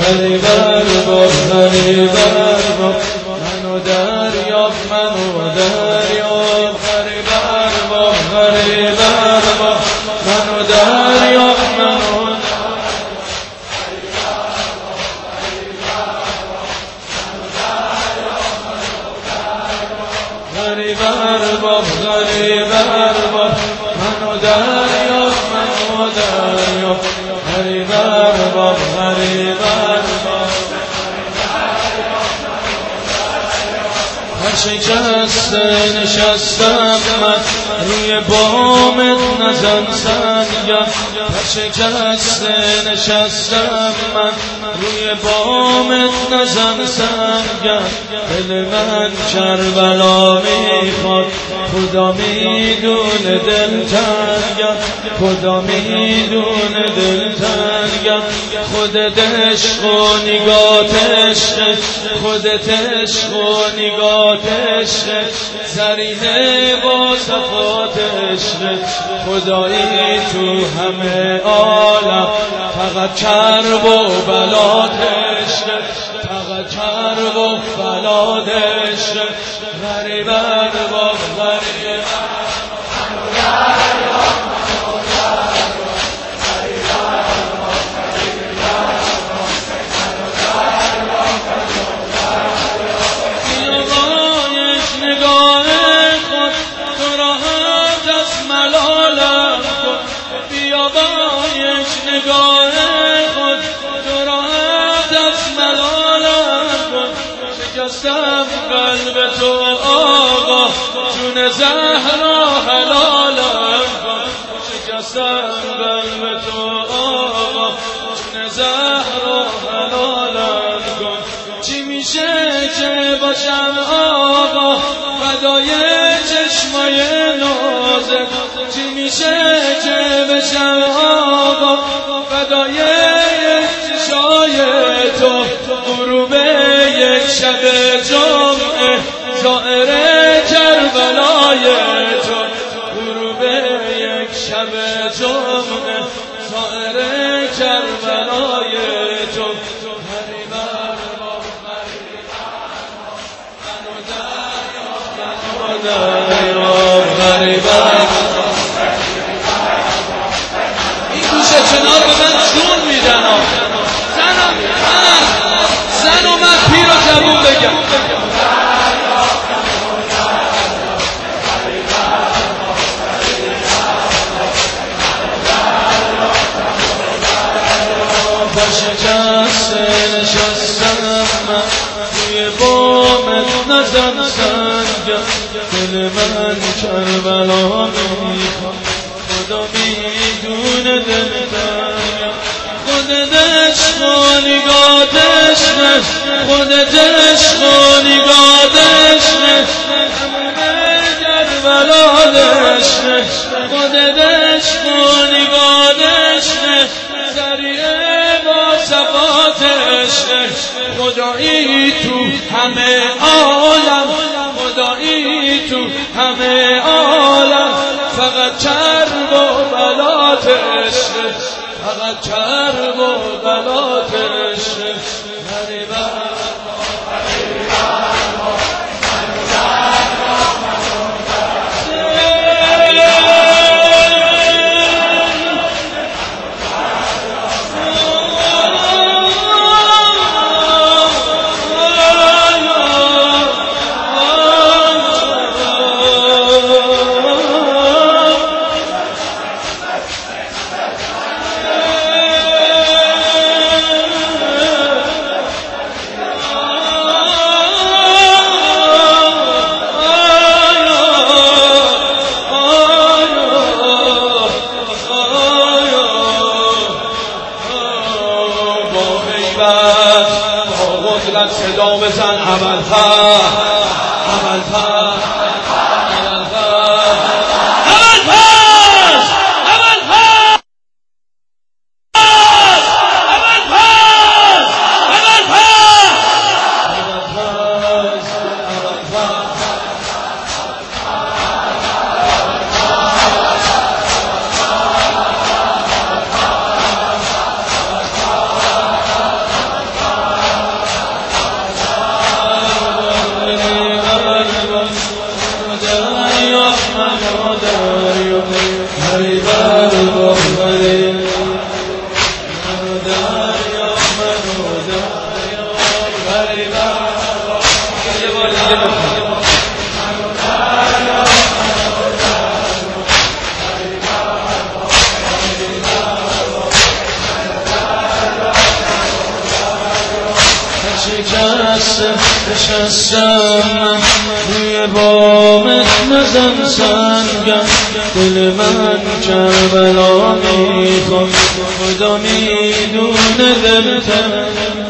غریب ارباب غریب ارباب منو دریاب منو دریاب غریب ارباب غریب ارباب منو دریاب منو غریب ارباب غریب ارباب منو دریاب منو دریاب غریب ارباب غریب ارباب شکسته نشستم من روی بامت نزن سنگم شکسته نشستم من روی بامت نزن سنگم دل من کربلا میخواد خدا میدونه دل تنگم خدا میدونه دل تنگم خودت عشق و نگات عشق خودت عشق و نگات عشق زریحه با صفات عشق خدایی تو همه عالم فقط کرب و بلات عشق فقط کرب و بلات عشق غریب ارباب غریب نگاه خود تو راحت از ملالم کن شکستم قلب تو آقا جون زهرا حلالم کن شکستم قلب تو آقا جون زهرا حلالم کن چی میشه که باشم آقا فدای چشمای نازت چی میشه که بشم آقا فدای چشای تو غروب یک شب جمعه زائر کربلای تو غروب یک شب جمعه زائر کربلای تو غریب ارباب غریب این گوشه کنار به من جون میدن زن و من پیر و جوون بگم شکسته نشستم من روی بامت نزن سنگم دل من کربلا میخواد خدا میدونه دل تنگم خودت عشق و نگات عشق خودت عشق و نگات عشق همه کربلا عشق خودت عشق و نگات عشق زریعه با صفات عشق خدایی تو همه عالم خدایی تو همه عالم فقط کرب و بلات عشق فقط کرب و بلات عشق غریب منو دریا بری بر بری منو دریا بری بر یه بار دیگه بخون نشستم روی بامت نزن سنگم دل من کربلا میخواد خدا میدونه دلتنگم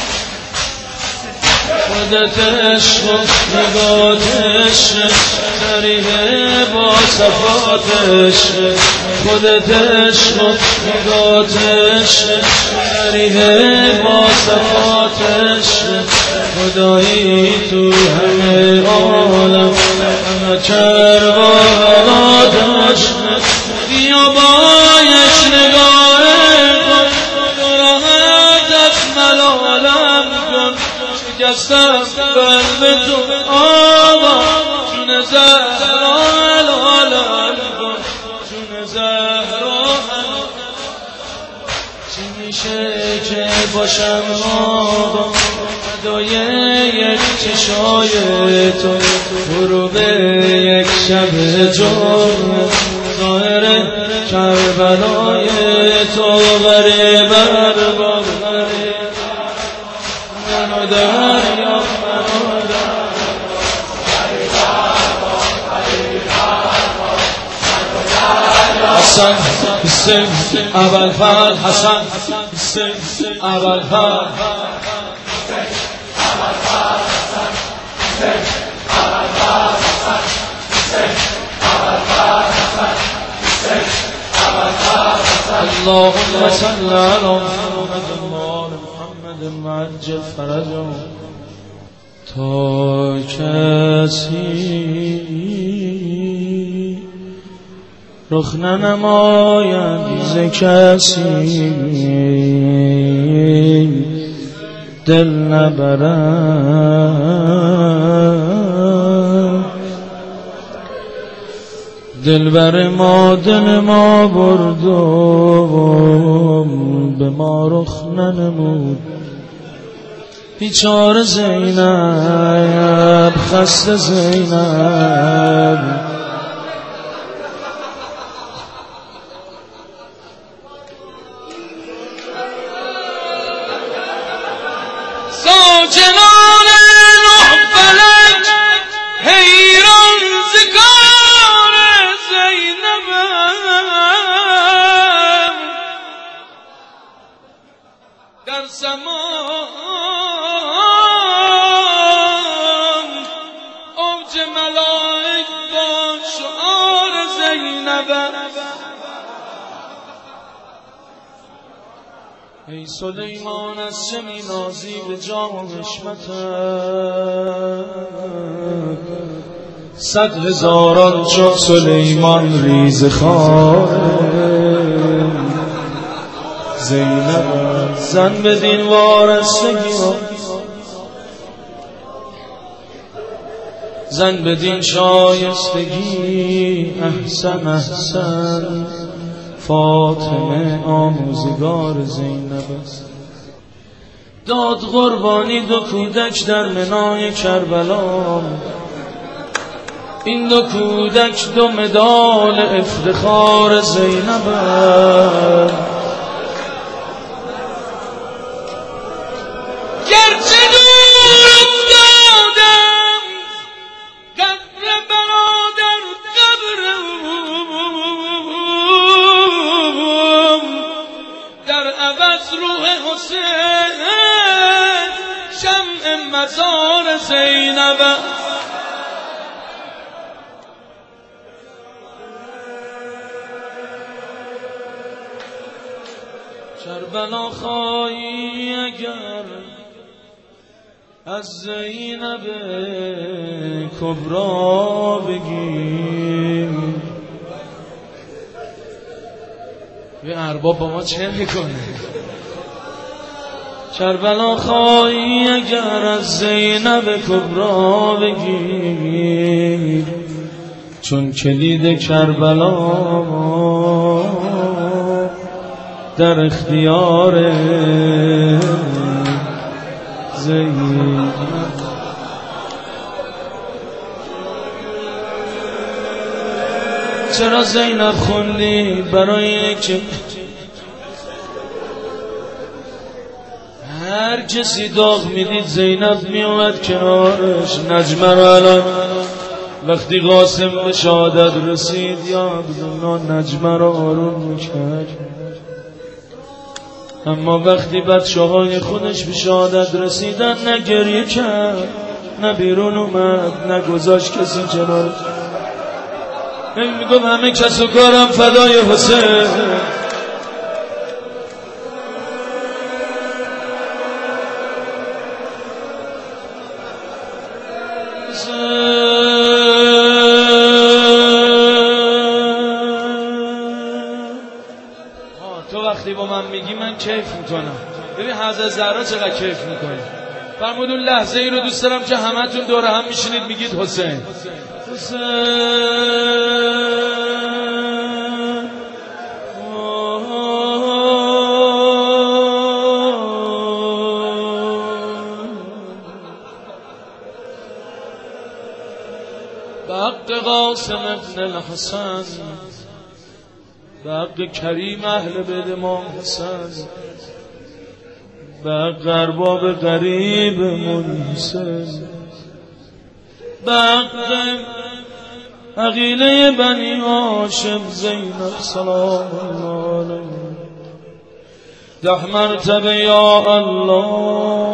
خودت عشق و نگات عشق تریه با صفات عشق خودت عشق و نگات عشق تریه با صفات عشق خدایی تو همه عالم همه کربلا داشت بیا با یک نگاه کن راحت از ملالم کن شکستم قلب تو آقا جون زهرا حلالم کن جون زهرا چی میشه که باشم آقا فدای یک چشای تو برو به یک شب جمعه ظاهر کربلای تو بره بر بره منو دریا منو حسن حسین ابوالفضل حسن حسین ابوالفضل اللهم صل على محمد وآل محمد وعجل فرجهم تا کسی رخ ننماید ز کسی دل نبرد دلبر ما دل ما برد و به ما رخ ننمود بیچاره زینب خسته زینب ساکنان نه فلک حیران ز کار زینب در زمان اوج ملائک با شعار زینب ای سلیمان از چه می‌نازی به جام و حشمتت 100,000 چون سلیمان ریز خار زینب زن بدین وارستگی زن بدین شایستگی احسن احسن فاطمه آموزگار زینب است داد قربانی 2 کودک در منای کربلا این 2 کودک 2 مدال افتخار زینب است گرچه دور افتادم قبر برادر قبرم در عوض روح حسین شمع مزار زینب کربلا خواهی اگر از زینب کبرا بگی به ارباب با ما چه میکنه کربلا خواهی اگر از زینب کبرا بگی چون کلید کربلا در اختیار زینب. چرا زینب خوندی؟ برای اینه که هر کسی داغ میدید زینب میومد کنارش. نجمه رو الان وقتی قاسم به شهادت رسید یا عبدالله نجمه رو آروم میکرد، اما وقتی بچه های خودش به شهادت رسیدن نه گریه کرد نه بیرون اومد نه گذاشت کسی کنارش. میگم همه کس و کارم فدای حسین. تو وقتی با من میگی من کیف میکنم. ببین حضرت زهرا چقدر کیف میکنه. فرمود اون لحظه ای رو دوست دارم که همتون دور هم میشینید میگید حسین حسین. به حق قاسم ابن الحسن، به حق کریم اهل بیت امام حسن، به حق ارباب غریب منحسن، به حق عقیله بنی هاشم زینب سلام الله علیه. 10 مرتبه یا الله